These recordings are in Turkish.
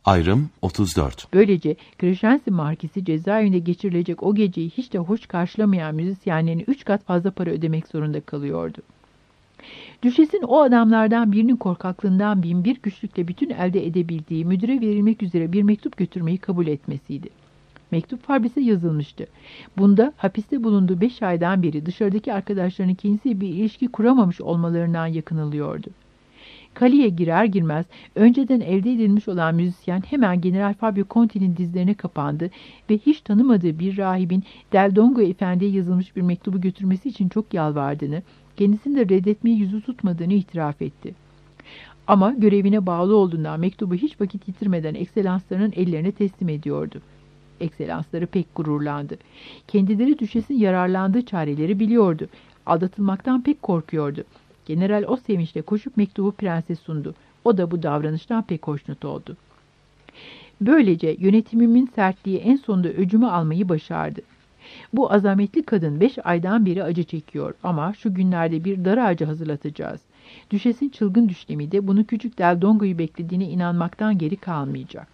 Ayrım 34. Böylece Crescenzi Markisi cezaevinde geçirilecek o geceyi hiç de hoş karşılamayan müzisyenlerine 3 kat fazla para ödemek zorunda kalıyordu. Düşesin o adamlardan birinin korkaklığından binbir güçlükle bütün elde edebildiği müdüre verilmek üzere bir mektup götürmeyi kabul etmesiydi. Mektup Fabris'e yazılmıştı. Bunda hapiste bulunduğu 5 aydan beri dışarıdaki arkadaşlarının kendisiyle bir ilişki kuramamış olmalarından yakınılıyordu. Kaleye girer girmez önceden elde edilmiş olan müzisyen hemen General Fabio Conti'nin dizlerine kapandı ve hiç tanımadığı bir rahibin Del Dongo Efendi'ye yazılmış bir mektubu götürmesi için çok yalvardığını, kendisini de reddetmeye yüzü tutmadığını itiraf etti. Ama görevine bağlı olduğundan mektubu hiç vakit yitirmeden ekselanslarının ellerine teslim ediyordu. Ekselansları pek gururlandı. Kendileri düşesin yararlandığı çareleri biliyordu. Aldatılmaktan pek korkuyordu. General o sevinçle koşup mektubu prense sundu. O da bu davranıştan pek hoşnut oldu. Böylece yönetimimin sertliği en sonunda öcümü almayı başardı. Bu azametli kadın 5 aydan beri acı çekiyor ama şu günlerde bir dar ağacı hazırlatacağız. Düşesin çılgın düşlemi de bunu küçük Del Dongo'yu beklediğine inanmaktan geri kalmayacak.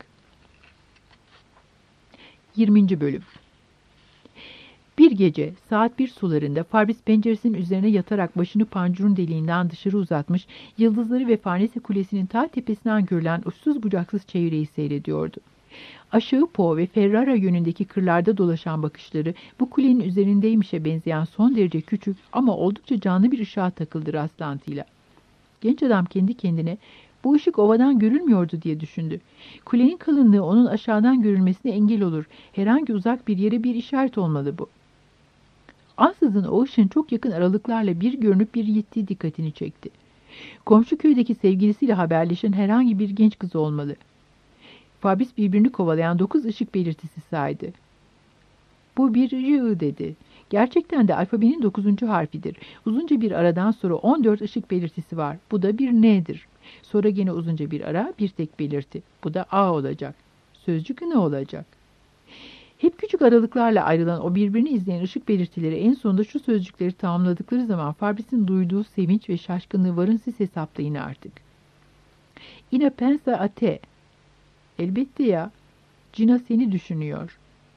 20. Bölüm. Bir gece saat 1 sularında Fabris penceresinin üzerine yatarak başını pancurun deliğinden dışarı uzatmış, yıldızları ve Farnese Kulesi'nin ta tepesinden görülen uçsuz bucaksız çevreyi seyrediyordu. Aşağı Po ve Ferrara yönündeki kırlarda dolaşan bakışları bu kulenin üzerindeymişe benzeyen son derece küçük ama oldukça canlı bir ışığa takıldı rastlantıyla. Genç adam kendi kendine bu ışık ovadan görülmüyordu diye düşündü. Kulenin kalınlığı onun aşağıdan görülmesine engel olur. Herhangi uzak bir yere bir işaret olmalı bu. Ansızın o ışığın çok yakın aralıklarla bir görünüp bir gittiği dikkatini çekti. Komşu köydeki sevgilisiyle haberleşen herhangi bir genç kız olmalı. Fabris birbirini kovalayan 9 ışık belirtisi saydı. Bu bir R dedi. Gerçekten de alfabenin 9. harfidir. Uzunca bir aradan sonra 14 ışık belirtisi var. Bu da bir N'dir. Sonra gene uzunca bir ara, bir tek belirti. Bu da A olacak. Sözcük ne olacak? Hep küçük aralıklarla ayrılan o birbirini izleyen ışık belirtileri en sonunda şu sözcükleri tamamladıkları zaman Fabris'in duyduğu sevinç ve şaşkınlığı varın siz hesaplayın artık. Ina pensa a te. Elbette ya. Gina seni düşünüyor.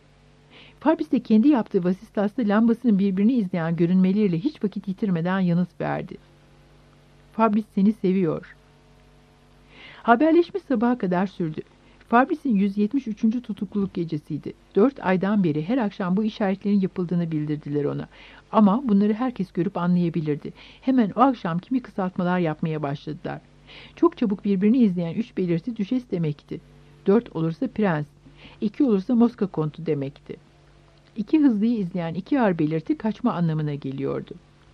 Fabris de kendi yaptığı vasistaslı lambasının birbirini izleyen görünmeleriyle hiç vakit yitirmeden yanıt verdi. Fabris seni seviyor. Haberleşme sabaha kadar sürdü. Fabris'in 173. tutukluluk gecesiydi. 4 aydan beri her akşam bu işaretlerin yapıldığını bildirdiler ona. Ama bunları herkes görüp anlayabilirdi. Hemen o akşam kimi kısaltmalar yapmaya başladılar. Çok çabuk birbirini izleyen 3 belirti düşes demekti. 4 olursa prens, 2 olursa Moska kontu demekti. 2 hızlıyı izleyen 2 ağır belirti kaçma anlamına geliyordu.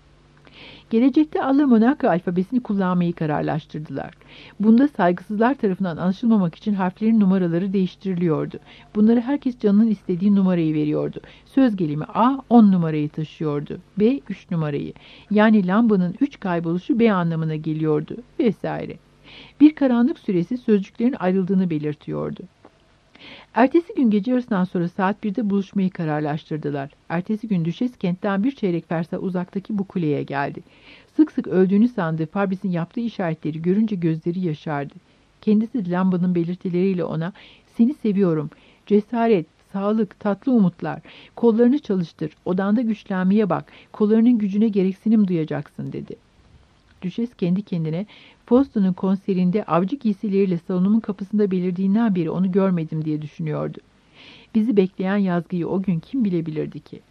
Gelecekte Alla Monaco alfabesini kullanmayı kararlaştırdılar. Bunda saygısızlar tarafından anlaşılmamak için harflerin numaraları değiştiriliyordu. Bunları herkes canının istediği numarayı veriyordu. Söz gelimi A 10 numarayı taşıyordu. B 3 numarayı. Yani lambanın 3 kayboluşu B anlamına geliyordu vesaire. Bir karanlık süresi sözcüklerin ayrıldığını belirtiyordu. Ertesi gün gece yarısından sonra saat 1'de buluşmayı kararlaştırdılar. Ertesi gün düşes kentten bir çeyrek fersah uzaktaki bu kuleye geldi. Sık sık öldüğünü sandığı Fabris'in yaptığı işaretleri görünce gözleri yaşardı. Kendisi lambanın belirtileriyle ona "Seni seviyorum, cesaret, sağlık, tatlı umutlar, kollarını çalıştır, odanda güçlenmeye bak, kollarının gücüne gereksinim duyacaksın" dedi. Düşes kendi kendine Fausta'nın konserinde avcı giysileriyle salonumun kapısında belirdiğinden beri onu görmedim diye düşünüyordu. Bizi bekleyen yazgıyı o gün kim bilebilirdi ki?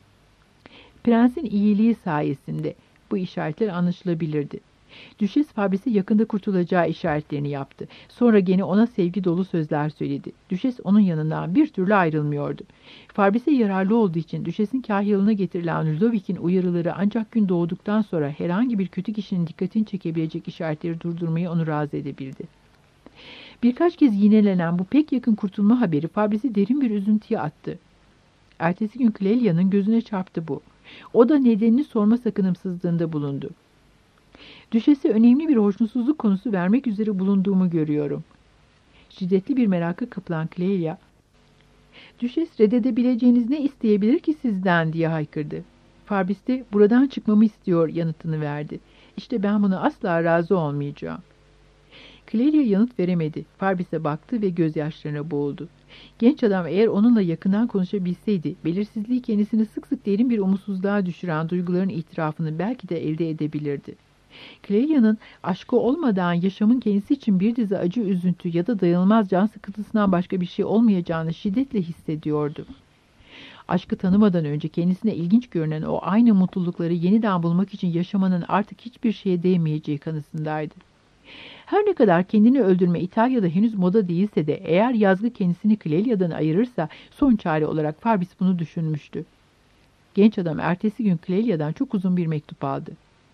Prensin iyiliği sayesinde bu işaretler anlaşılabilirdi. Düşes Fabris'e yakında kurtulacağı işaretlerini yaptı. Sonra gene ona sevgi dolu sözler söyledi. Düşes onun yanından bir türlü ayrılmıyordu. Fabris'e yararlı olduğu için Düşes'in kahyalına getirilen Ludovic'in uyarıları ancak gün doğduktan sonra herhangi bir kötü kişinin dikkatini çekebilecek işaretleri durdurmayı onu razı edebildi. Birkaç kez yinelenen bu pek yakın kurtulma haberi Fabris'i derin bir üzüntüye attı. Ertesi gün Clelia'nın gözüne çarptı bu. O da nedenini sorma sakınımsızlığında bulundu. Düşese önemli bir hoşnutsuzluk konusu vermek üzere bulunduğumu görüyorum. Şiddetli bir meraka kapılan Clelia, "Düşes reddedebileceğiniz ne isteyebilir ki sizden?" diye haykırdı. Fabris de "Buradan çıkmamı istiyor" yanıtını verdi. "İşte ben buna asla razı olmayacağım." Clelia yanıt veremedi. Farbis'e baktı ve gözyaşlarına boğuldu. Genç adam eğer onunla yakından konuşabilseydi, belirsizliği kendisini sık sık derin bir umutsuzluğa düşüren duyguların itirafını belki de elde edebilirdi. Clelia'nın aşkı olmadan yaşamın kendisi için bir dizi acı, üzüntü ya da dayanılmaz can sıkıntısından başka bir şey olmayacağını şiddetle hissediyordu. Aşkı tanımadan önce kendisine ilginç görünen o aynı mutlulukları yeniden bulmak için yaşamanın artık hiçbir şeye değmeyeceği kanısındaydı. Her ne kadar kendini öldürme İtalya'da henüz moda değilse de eğer yazgı kendisini Clelia'dan ayırırsa son çare olarak Farbis bunu düşünmüştü. Genç adam ertesi gün Clelia'dan çok uzun bir mektup aldı.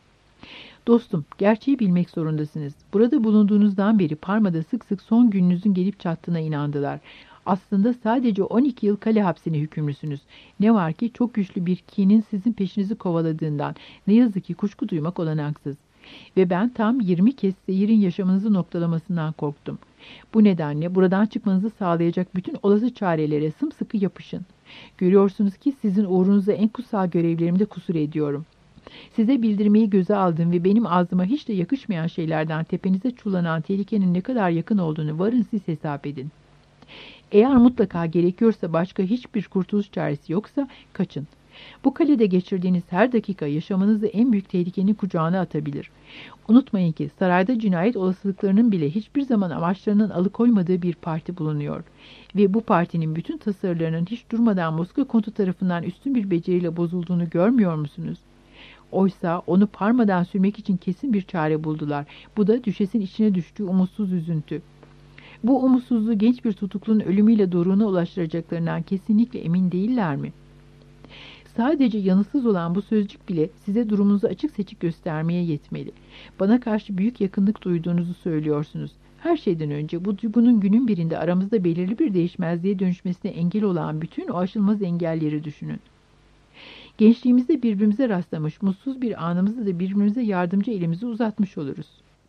Dostum, gerçeği bilmek zorundasınız. Burada bulunduğunuzdan beri Parma'da sık sık son gününüzün gelip çattığına inandılar. Aslında sadece 12 yıl kale hapsine hükümlüsünüz. Ne var ki çok güçlü bir kinin sizin peşinizi kovaladığından ne yazık ki kuşku duymak olanaksız. Ve ben tam 20 kez seyirin yaşamınızı noktalamasından korktum. Bu nedenle buradan çıkmanızı sağlayacak bütün olası çarelere sımsıkı yapışın. Görüyorsunuz ki sizin uğrunuza en kutsal görevlerimde kusur ediyorum. Size bildirmeyi göze aldığım ve benim ağzıma hiç de yakışmayan şeylerden tepenize çullanan tehlikenin ne kadar yakın olduğunu varın siz hesap edin. Eğer mutlaka gerekiyorsa başka hiçbir kurtuluş çaresi yoksa kaçın. Bu kalede geçirdiğiniz her dakika yaşamınızı en büyük tehlikenin kucağına atabilir. Unutmayın ki sarayda cinayet olasılıklarının bile hiçbir zaman amaçlarının alıkoymadığı bir parti bulunuyor. Ve bu partinin bütün tasarılarının hiç durmadan Moskova kontu tarafından üstün bir beceriyle bozulduğunu görmüyor musunuz? Oysa onu Parma'dan sürmek için kesin bir çare buldular. Bu da düşesin içine düştüğü umutsuz üzüntü. Bu umutsuzluğu genç bir tutuklunun ölümüyle doruğuna ulaştıracaklarından kesinlikle emin değiller mi? Sadece yanıtsız olan bu sözcük bile size durumunuzu açık seçik göstermeye yetmeli. Bana karşı büyük yakınlık duyduğunuzu söylüyorsunuz. Her şeyden önce bu duygunun günün birinde aramızda belirli bir değişmezliğe dönüşmesine engel olan bütün o aşılmaz engelleri düşünün. Gençliğimizde birbirimize rastlamış, mutsuz bir anımızda da birbirimize yardımcı elimizi uzatmış oluruz.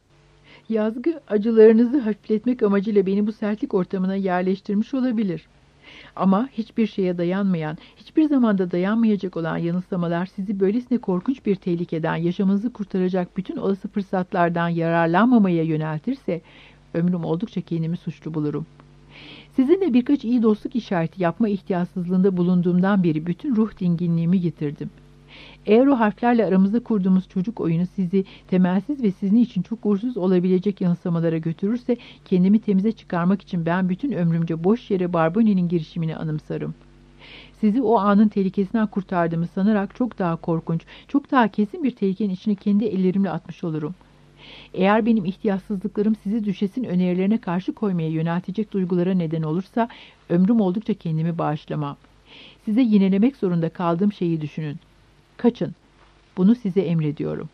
Yazgı acılarınızı hafifletmek amacıyla beni bu sertlik ortamına yerleştirmiş olabilir. Ama hiçbir şeye dayanmayan, hiçbir zamanda dayanmayacak olan yanılsamalar sizi böylesine korkunç bir tehlikeden, yaşamınızı kurtaracak bütün olası fırsatlardan yararlanmamaya yöneltirse, ömrüm oldukça kendimi suçlu bulurum. Sizinle birkaç iyi dostluk işareti yapma ihtiyatsızlığında bulunduğumdan beri bütün ruh dinginliğimi yitirdim. Eğer o harflerle aramızda kurduğumuz çocuk oyunu sizi temelsiz ve sizin için çok uğursuz olabilecek yanılsamalara götürürse, kendimi temize çıkarmak için ben bütün ömrümce boş yere Barboni'nin girişimini anımsarım. Sizi o anın tehlikesinden kurtardığımı sanarak çok daha korkunç, çok daha kesin bir tehlikenin içine kendi ellerimle atmış olurum. Eğer benim ihtiyatsızlıklarım sizi düşesin önerilerine karşı koymaya yöneltecek duygulara neden olursa, ömrüm oldukça kendimi bağışlamam. Size yinelemek zorunda kaldığım şeyi düşünün. Kaçın. Bunu size emrediyorum.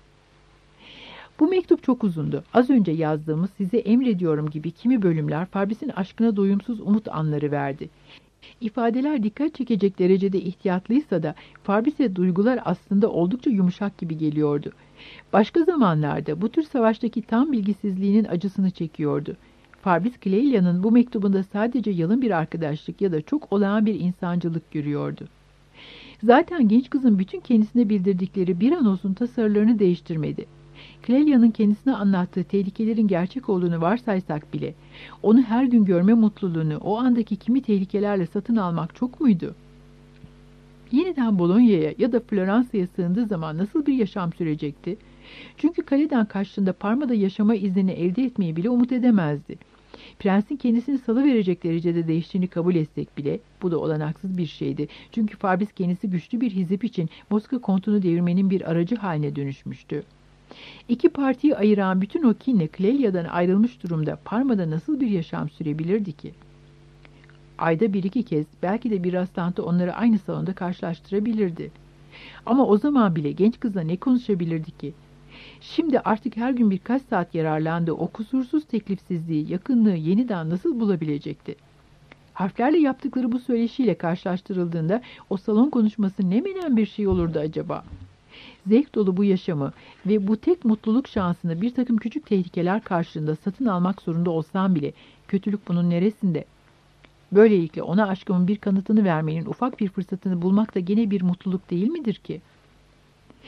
Bu mektup çok uzundu. Az önce yazdığımız size emrediyorum gibi kimi bölümler Farbis'in aşkına doyumsuz umut anları verdi. İfadeler dikkat çekecek derecede ihtiyatlıysa da Farbis'e duygular aslında oldukça yumuşak gibi geliyordu. Başka zamanlarda bu tür savaştaki tam bilgisizliğinin acısını çekiyordu. Farbis Clelia'nın bu mektubunda sadece yalın bir arkadaşlık ya da çok olağan bir insancılık görüyordu. Zaten genç kızın bütün kendisine bildirdikleri bir an olsun tasarılarını değiştirmedi. Clelia'nın kendisine anlattığı tehlikelerin gerçek olduğunu varsaysak bile, onu her gün görme mutluluğunu o andaki kimi tehlikelerle satın almak çok muydu? Yeniden Bolonya'ya ya da Floransa'ya sığındığı zaman nasıl bir yaşam sürecekti? Çünkü kaleden kaçtığında Parma'da yaşama iznini elde etmeyi bile umut edemezdi. Prensin kendisini salıverecek derecede değiştiğini kabul etsek bile, bu da olanaksız bir şeydi. Çünkü Farbis kendisi güçlü bir hizip için Moskova kontunu devirmenin bir aracı haline dönüşmüştü. İki partiyi ayıran bütün o kinle Clelia'dan ayrılmış durumda Parma'da nasıl bir yaşam sürebilirdi ki? Ayda bir iki kez, belki de bir rastlantı onları aynı salonda karşılaştırabilirdi. Ama o zaman bile genç kızla ne konuşabilirdi ki? Şimdi artık her gün birkaç saat yararlandığı o kusursuz teklifsizliği, yakınlığı yeniden nasıl bulabilecekti? Harflerle yaptıkları bu söyleşiyle karşılaştırıldığında o salon konuşması ne menen bir şey olurdu acaba? Zevk dolu bu yaşamı ve bu tek mutluluk şansını bir takım küçük tehlikeler karşılığında satın almak zorunda olsam bile kötülük bunun neresinde? Böylelikle ona aşkımın bir kanıtını vermenin ufak bir fırsatını bulmak da gene bir mutluluk değil midir ki?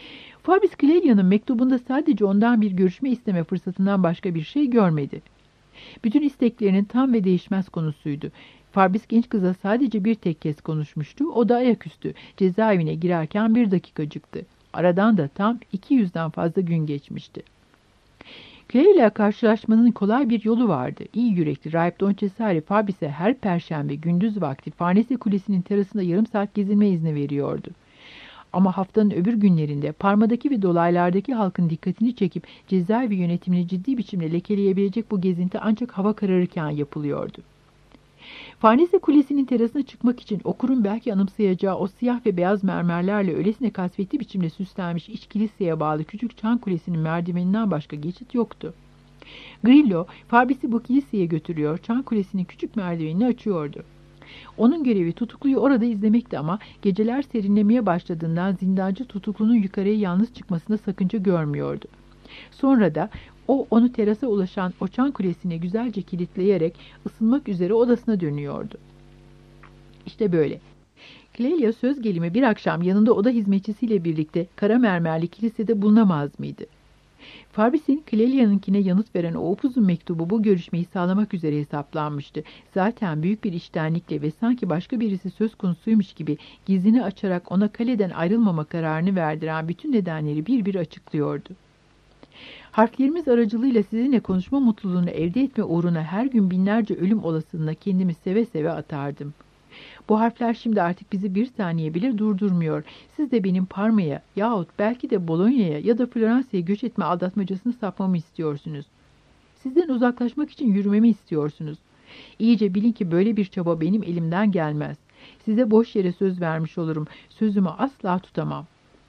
Fabrice Clelia'nın mektubunda sadece ondan bir görüşme isteme fırsatından başka bir şey görmedi. Bütün isteklerinin tam ve değişmez konusuydu. Fabrice genç kıza sadece bir tek kez konuşmuştu. O da ayaküstü. Cezaevine girerken 1 dakikacıktı. Aradan da tam 200'den fazla gün geçmişti. Claire ile karşılaşmanın kolay bir yolu vardı. İyi yürekli Rahip Don Cesare Fabrice'e her perşembe gündüz vakti Farnese Kulesi'nin terasında yarım saat gezinme izni veriyordu. Ama haftanın öbür günlerinde Parma'daki ve dolaylardaki halkın dikkatini çekip cezaevi yönetimini ciddi biçimde lekeleyebilecek bu gezinti ancak hava kararırken yapılıyordu. Farnese Kulesi'nin terasına çıkmak için okurun belki anımsayacağı o siyah ve beyaz mermerlerle öylesine kasvetli biçimde süslenmiş iç kiliseye bağlı küçük çan kulesinin merdiveninden başka geçit yoktu. Grillo, Fabrice'i bu kiliseye götürüyor, çan kulesinin küçük merdivenini açıyordu. Onun görevi tutukluyu orada izlemekti ama geceler serinlemeye başladığından zindancı tutuklunun yukarıya yalnız çıkmasında sakınca görmüyordu. Sonra da onu terasa ulaşan o çan kulesine güzelce kilitleyerek ısınmak üzere odasına dönüyordu. İşte böyle. Clelia söz gelimi bir akşam yanında oda hizmetçisiyle birlikte kara mermerli kilisede bulunamaz mıydı? Fabrice'in Clelia'nınkine yanıt veren o upuzun mektubu bu görüşmeyi sağlamak üzere hesaplanmıştı. Zaten büyük bir içtenlikle ve sanki başka birisi söz konusuymuş gibi gizini açarak ona kaleden ayrılmama kararını verdiren bütün nedenleri bir bir açıklıyordu. Harflerimiz aracılığıyla sizinle konuşma mutluluğunu elde etme uğruna her gün binlerce ölüm olasılığına kendimi seve seve atardım. Bu harfler şimdi artık bizi bir saniye bile durdurmuyor. Siz de benim Parma'ya yahut belki de Bologna'ya ya da Floransa'ya göç etme aldatmacasını sapmamı istiyorsunuz. Sizden uzaklaşmak için yürümemi istiyorsunuz. İyice bilin ki böyle bir çaba benim elimden gelmez. Size boş yere söz vermiş olurum. Sözümü asla tutamam.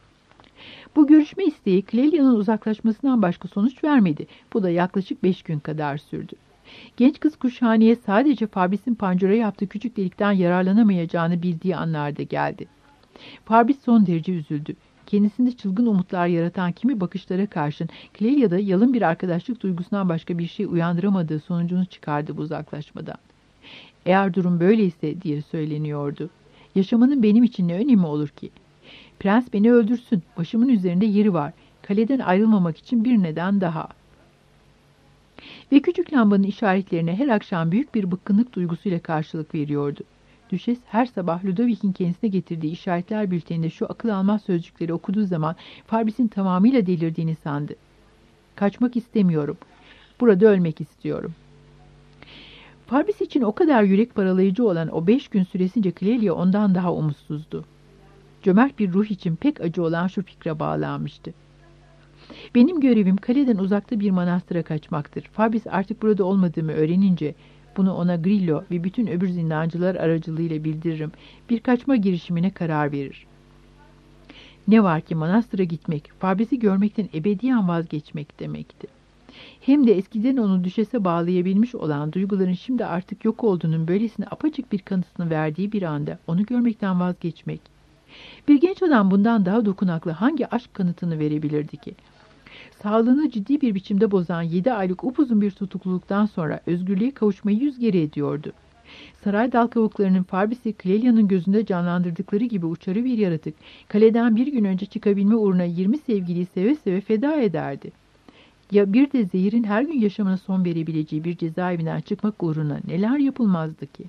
Bu görüşme isteği Clelia'nın uzaklaşmasından başka sonuç vermedi. Bu da yaklaşık 5 gün kadar sürdü. Genç kız kuşhaneye sadece Fabrice'in pancura yaptığı küçük delikten yararlanamayacağını bildiği anlarda geldi. Fabrice son derece üzüldü. Kendisinde çılgın umutlar yaratan kimi bakışlara karşın Clelia'da yalın bir arkadaşlık duygusundan başka bir şey uyandıramadığı sonucunu çıkardı bu uzaklaşmadan. Eğer durum böyleyse diye söyleniyordu. Yaşamanın benim için ne önemi olur ki? Prens beni öldürsün. Başımın üzerinde yeri var. Kaleden ayrılmamak için bir neden daha. Ve küçük lambanın işaretlerine her akşam büyük bir bıkkınlık duygusuyla karşılık veriyordu. Düşes her sabah Ludovic'in kendisine getirdiği işaretler bülteninde şu akıl almaz sözcükleri okuduğu zaman Fabrice'in tamamıyla delirdiğini sandı. Kaçmak istemiyorum. Burada ölmek istiyorum. Fabrice için o kadar yürek paralayıcı olan o 5 gün süresince Clelia ondan daha umutsuzdu. Cömert bir ruh için pek acı olan şu fikre bağlanmıştı. Benim görevim kaleden uzakta bir manastıra kaçmaktır. Fabrice artık burada olmadığımı öğrenince bunu ona Grillo ve bütün öbür zindancılar aracılığıyla bildiririm. Bir kaçma girişimine karar verir. Ne var ki manastıra gitmek, Fabrice'i görmekten ebediyen vazgeçmek demekti. Hem de eskiden onu düşese bağlayabilmiş olan duyguların şimdi artık yok olduğunun böylesine apaçık bir kanıtını verdiği bir anda onu görmekten vazgeçmek. Bir genç adam bundan daha dokunaklı hangi aşk kanıtını verebilirdi ki? Sağlığını ciddi bir biçimde bozan 7 aylık upuzun bir tutukluluktan sonra özgürlüğe kavuşmayı yüz kere ediyordu. Saray dal kavuklarının Fabrice'i Clelia'nın gözünde canlandırdıkları gibi uçarı bir yaratık, kaleden bir gün önce çıkabilme uğruna 20 sevgiliyi seve seve feda ederdi. Ya bir de zehirin her gün yaşamına son verebileceği bir cezaevinden çıkmak uğruna neler yapılmazdı ki?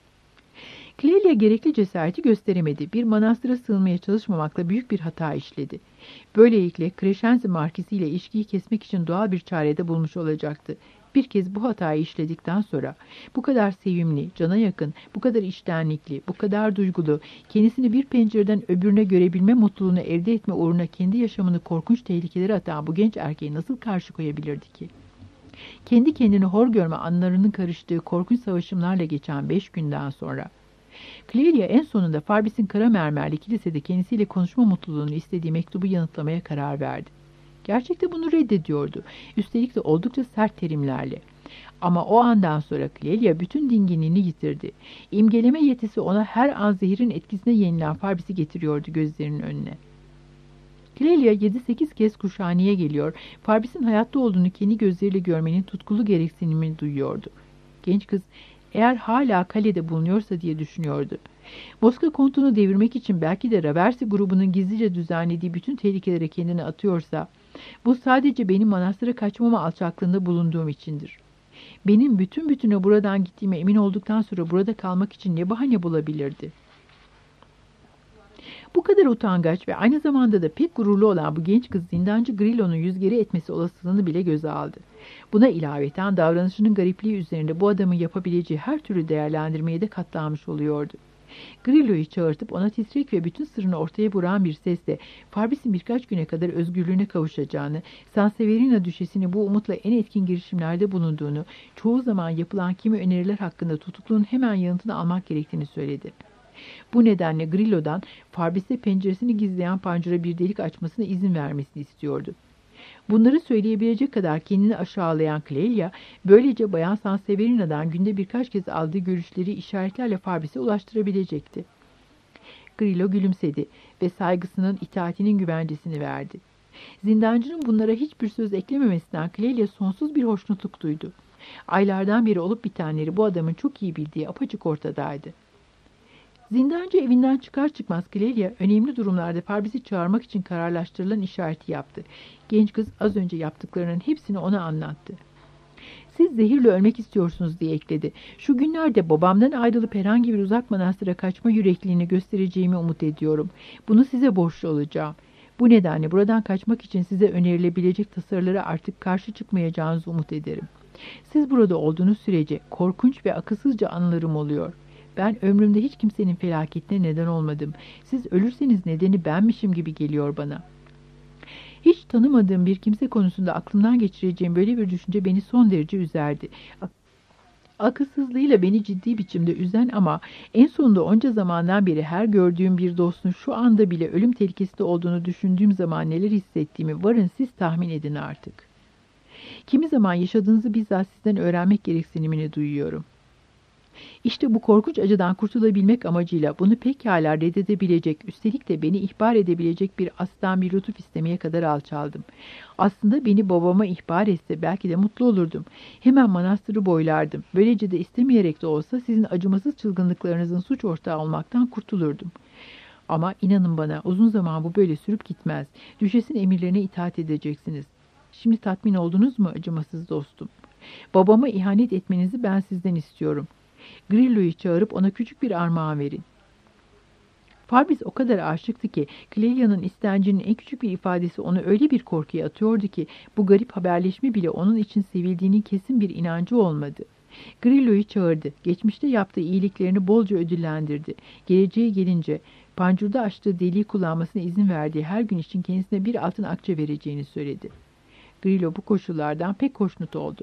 Clelia gerekli cesareti gösteremedi. Bir manastıra sığınmaya çalışmamakla büyük bir hata işledi. Böylelikle Crescenzi Markisi ile ilişkiyi kesmek için doğal bir çarede bulmuş olacaktı. Bir kez bu hatayı işledikten sonra bu kadar sevimli, cana yakın, bu kadar içtenlikli, bu kadar duygulu, kendisini bir pencereden öbürüne görebilme mutluluğunu elde etme uğruna kendi yaşamını korkunç tehlikelere atan bu genç erkeği nasıl karşı koyabilirdi ki? Kendi kendini hor görme anlarının karıştığı korkunç savaşımlarla geçen 5 günden sonra Clelia en sonunda Fabrice'in kara mermerli kilisede kendisiyle konuşma mutluluğunu istediği mektubu yanıtlamaya karar verdi. Gerçekte bunu reddediyordu. Üstelik de oldukça sert terimlerle. Ama o andan sonra Clelia bütün dinginliğini yitirdi. İmgeleme yetisi ona her an zehirin etkisine yenilen Fabrice'i getiriyordu gözlerinin önüne. Clelia 7-8 kez kuşhaneye geliyor, Fabrice'in hayatta olduğunu kendi gözleriyle görmenin tutkulu gereksinimini duyuyordu. Genç kız Eğer hala kalede bulunuyorsa diye düşünüyordu. Moska kontunu devirmek için belki de Raversi grubunun gizlice düzenlediği bütün tehlikelere kendini atıyorsa, bu sadece benim manastıra kaçmama alçaklığında bulunduğum içindir. Benim bütün bütüne buradan gittiğime emin olduktan sonra burada kalmak için ne bahane bulabilirdi? Bu kadar utangaç ve aynı zamanda da pek gururlu olan bu genç kız zindancı Grillo'nun yüz geri etmesi olasılığını bile göze aldı. Buna ilaveten davranışının garipliği üzerinde bu adamın yapabileceği her türlü değerlendirmeye de katlanmış oluyordu. Grillo'yu çağırtıp ona titrek ve bütün sırrını ortaya vuran bir sesle Farbis'in birkaç güne kadar özgürlüğüne kavuşacağını, Sanseverina düşesini bu umutla en etkin girişimlerde bulunduğunu, çoğu zaman yapılan kimi öneriler hakkında tutukluğun hemen yanıtını almak gerektiğini söyledi. Bu nedenle Grillo'dan Farbis'e penceresini gizleyen pancura bir delik açmasına izin vermesini istiyordu. Bunları söyleyebilecek kadar kendini aşağılayan Clelia, böylece Bayan Sanseverina'dan günde birkaç kez aldığı görüşleri işaretlerle Farbis'e ulaştırabilecekti. Grillo gülümsedi ve saygısının, itaatinin güvencesini verdi. Zindancının bunlara hiçbir söz eklememesinden Clelia sonsuz bir hoşnutluk duydu. Aylardan beri olup bitenleri bu adamın çok iyi bildiği apaçık ortadaydı. Zindancı evinden çıkar çıkmaz Clelia önemli durumlarda Farbis'i çağırmak için kararlaştırılan işareti yaptı. Genç kız az önce yaptıklarının hepsini ona anlattı. Siz zehirle ölmek istiyorsunuz diye ekledi. Şu günlerde babamdan ayrılıp herhangi bir uzak manastıra kaçma yürekliğini göstereceğimi umut ediyorum. Bunu size borçlu olacağım. Bu nedenle buradan kaçmak için size önerilebilecek tasarılara artık karşı çıkmayacağınızı umut ederim. Siz burada olduğunuz sürece korkunç ve akılsızca anılarım oluyor. Ben ömrümde hiç kimsenin felaketine neden olmadım. Siz ölürseniz nedeni benmişim gibi geliyor bana. Hiç tanımadığım bir kimse konusunda aklımdan geçireceğim böyle bir düşünce beni son derece üzerdi. Akılsızlığıyla beni ciddi biçimde üzen ama en sonunda onca zamandan beri her gördüğüm bir dostun şu anda bile ölüm tehlikesinde olduğunu düşündüğüm zaman neler hissettiğimi varın siz tahmin edin artık. Kimi zaman yaşadığınızı bizzat sizden öğrenmek gereksinimini duyuyorum. İşte bu korkunç acıdan kurtulabilmek amacıyla bunu pekala reddedebilecek, üstelik de beni ihbar edebilecek bir aslan bir lütuf istemeye kadar alçaldım. Aslında beni babama ihbar etse belki de mutlu olurdum. Hemen manastırı boylardım. Böylece de istemeyerek de olsa sizin acımasız çılgınlıklarınızın suç ortağı olmaktan kurtulurdum. Ama inanın bana uzun zaman bu böyle sürüp gitmez. Düşesin emirlerine itaat edeceksiniz. Şimdi tatmin oldunuz mu acımasız dostum? Babama ihanet etmenizi ben sizden istiyorum. Grillo'yu çağırıp ona küçük bir armağan verin. Farbis o kadar aşıktı ki Clelia'nın istencinin en küçük bir ifadesi onu öyle bir korkuya atıyordu ki bu garip haberleşme bile onun için sevildiğinin kesin bir inancı olmadı. Grillo'yu çağırdı. Geçmişte yaptığı iyiliklerini bolca ödüllendirdi. Geleceğe gelince pancurda açtığı deliği kullanmasına izin verdiği her gün için kendisine bir altın akçe vereceğini söyledi. Grillo bu koşullardan pek hoşnut oldu.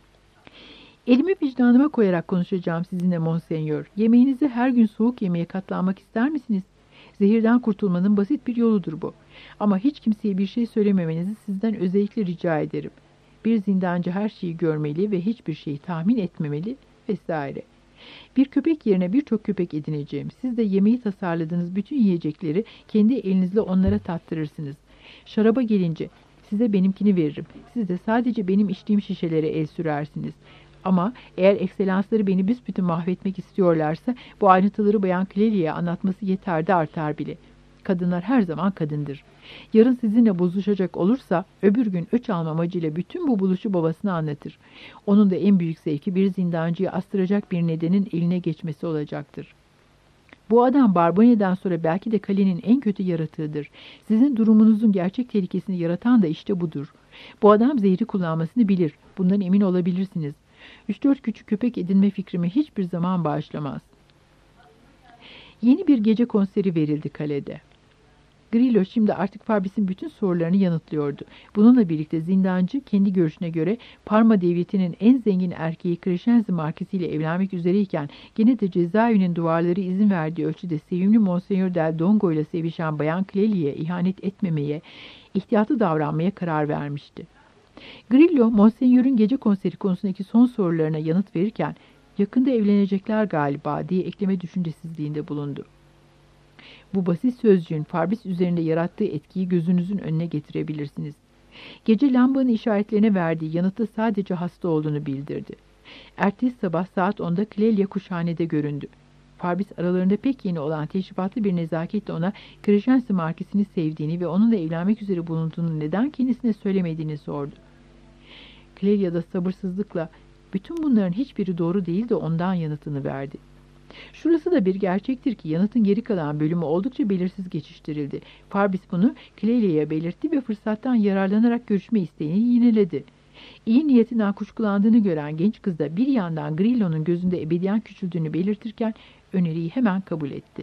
Elimi vicdanıma koyarak konuşacağım sizinle Monsenyor. Yemeğinizi her gün soğuk yemeye katlanmak ister misiniz? Zehirden kurtulmanın basit bir yoludur bu. Ama hiç kimseye bir şey söylememenizi sizden özellikle rica ederim. Bir zindancı her şeyi görmeli ve hiçbir şeyi tahmin etmemeli vesaire. Bir köpek yerine birçok köpek edineceğim. Siz de yemeği tasarladığınız bütün yiyecekleri kendi elinizle onlara tattırırsınız. Şaraba gelince size benimkini veririm. Siz de sadece benim içtiğim şişelere el sürersiniz. Ama eğer ekselansları beni büsbütün mahvetmek istiyorlarsa bu ayrıntıları Bayan Clelia'ya anlatması yeter de artar bile. Kadınlar her zaman kadındır. Yarın sizinle bozuşacak olursa öbür gün öç alma amacıyla bütün bu buluşu babasına anlatır. Onun da en büyük zevki bir zindancıyı astıracak bir nedenin eline geçmesi olacaktır. Bu adam Barbonia'dan sonra belki de kalenin en kötü yaratığıdır. Sizin durumunuzun gerçek tehlikesini yaratan da işte budur. Bu adam zehri kullanmasını bilir. Bundan emin olabilirsiniz. 3-4 küçük köpek edinme fikrimi hiçbir zaman bağışlamaz. Yeni bir gece konseri verildi kalede. Grillo şimdi artık Farbis'in bütün sorularını yanıtlıyordu. Bununla birlikte zindancı kendi görüşüne göre Parma devletinin en zengin erkeği Crescenzi Markisi ile evlenmek üzereyken gene de cezaevinin duvarları izin verdiği ölçüde sevimli Monsignor del Dongo ile sevişen Bayan Clelia'ya ihanet etmemeye, ihtiyatlı davranmaya karar vermişti. Grillo, Monseigneur'ün gece konseri konusundaki son sorularına yanıt verirken yakında evlenecekler galiba diye ekleme düşüncesizliğinde bulundu. Bu basit sözcüğün Farbis üzerinde yarattığı etkiyi gözünüzün önüne getirebilirsiniz. Gece lambanın işaretlerine verdiği yanıtta sadece hasta olduğunu bildirdi. Ertesi sabah saat 10'da Clelia kuşhanede göründü. Farbis aralarında pek yeni olan teşrifatlı bir nezaketle ona Crescenzi markisini sevdiğini ve onunla evlenmek üzere bulunduğunu neden kendisine söylemediğini sordu. Clelia da sabırsızlıkla bütün bunların hiçbiri doğru değil de ondan yanıtını verdi. Şurası da bir gerçektir ki yanıtın geri kalan bölümü oldukça belirsiz geçiştirildi. Farbis bunu Clelia'ya belirtti ve fırsattan yararlanarak görüşme isteğini yineledi. İyi niyetinden kuşkulandığını gören genç kız da bir yandan Grillo'nun gözünde ebediyen küçüldüğünü belirtirken öneriyi hemen kabul etti.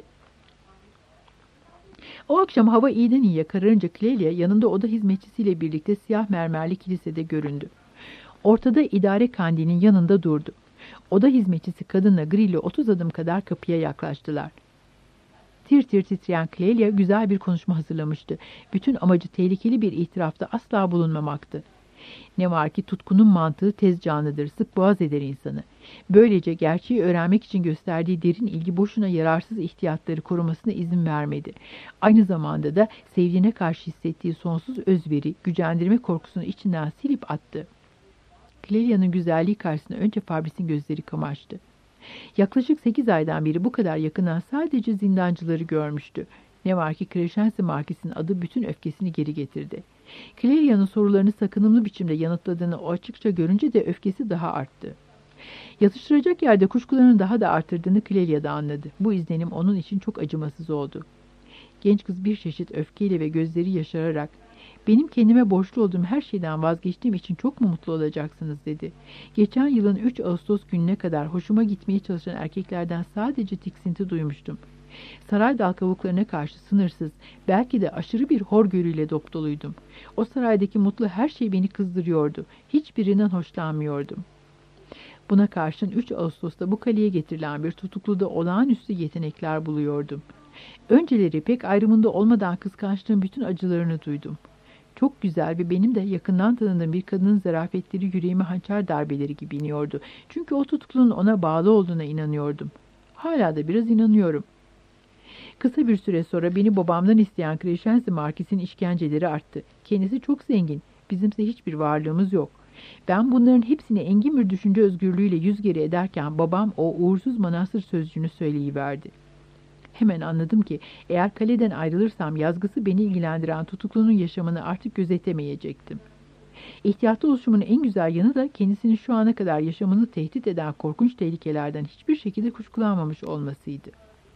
O akşam hava iyiden iyiye kararınca Clelia yanında oda hizmetçisiyle birlikte siyah mermerli kilisede göründü. Ortada idare kandilinin yanında durdu. Oda hizmetçisi kadınla Grillo 30 adım kadar kapıya yaklaştılar. Tir tir titreyen Clelia güzel bir konuşma hazırlamıştı. Bütün amacı tehlikeli bir itirafta asla bulunmamaktı. Ne var ki tutkunun mantığı tez canlıdır, sık boğaz eder insanı. Böylece gerçeği öğrenmek için gösterdiği derin ilgi boşuna yararsız ihtiyatları korumasına izin vermedi. Aynı zamanda da sevdiğine karşı hissettiği sonsuz özveri, gücendirme korkusunu içinden silip attı. Clelia'nın güzelliği karşısında önce Farbis'in gözleri kamaştı. Yaklaşık 8 aydan beri bu kadar yakından sadece zindancıları görmüştü. Ne var ki Crescenzi markisinin adı bütün öfkesini geri getirdi. Clelia'nın sorularını sakınımlı biçimde yanıtladığını o açıkça görünce de öfkesi daha arttı. Yatıştıracak yerde kuşkularını daha da artırdığını Clelia da anladı. Bu izlenim onun için çok acımasız oldu. Genç kız bir çeşit öfkeyle ve gözleri yaşararak "Benim kendime borçlu olduğum her şeyden vazgeçtiğim için çok mu mutlu olacaksınız?" dedi. "Geçen yılın 3 Ağustos gününe kadar hoşuma gitmeye çalışan erkeklerden sadece tiksinti duymuştum. Saray dal kavuklarına karşı sınırsız, belki de aşırı bir horgörüyle dop doluydum. O saraydaki mutlu her şey beni kızdırıyordu. Hiçbirinden hoşlanmıyordum. Buna karşın 3 Ağustos'ta bu kaleye getirilen bir tutukluda olağanüstü yetenekler buluyordum. Önceleri pek ayrımında olmadan kıskançlığın bütün acılarını duydum. Çok güzel ve benim de yakından tanıdığım bir kadının zarafetleri yüreğime hançer darbeleri gibi iniyordu. Çünkü o tutkunun ona bağlı olduğuna inanıyordum. Hala da biraz inanıyorum. Kısa bir süre sonra beni babamdan isteyen Crescenzi markisinin işkenceleri arttı. Kendisi çok zengin, bizimse hiçbir varlığımız yok. Ben bunların hepsini engin bir düşünce özgürlüğüyle yüz geri ederken babam o uğursuz manastır sözcüğünü söyleyiverdi. Hemen anladım ki eğer kaleden ayrılırsam yazgısı beni ilgilendiren tutuklunun yaşamını artık gözetemeyecektim. İhtiyatlı oluşumun en güzel yanı da kendisinin şu ana kadar yaşamını tehdit eden korkunç tehlikelerden hiçbir şekilde kuşkulanmamış olmasıydı.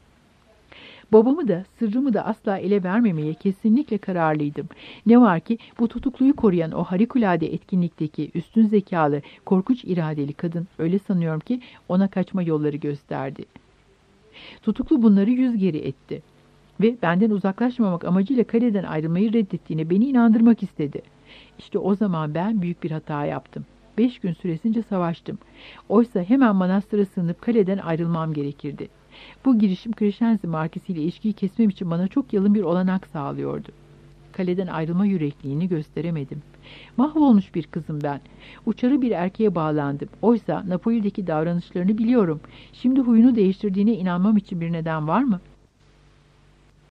Babamı da sırrımı da asla ele vermemeye kesinlikle kararlıydım. Ne var ki bu tutukluyu koruyan o harikulade etkinlikteki üstün zekalı, korkunç iradeli kadın öyle sanıyorum ki ona kaçma yolları gösterdi. Tutuklu bunları yüz geri etti ve benden uzaklaşmamak amacıyla kaleden ayrılmayı reddettiğine beni inandırmak istedi. İşte o zaman ben büyük bir hata yaptım. 5 gün süresince savaştım. Oysa hemen manastıra sığınıp kaleden ayrılmam gerekirdi. Bu girişim Crescenzi markisiyle ilişkiyi kesmem için bana çok yalın bir olanak sağlıyordu. Kaleden ayrılma yürekliğini gösteremedim. Mahvolmuş bir kızım ben. Uçarı bir erkeğe bağlandım. Oysa Napoli'deki davranışlarını biliyorum. Şimdi huyunu değiştirdiğine inanmam için bir neden var mı?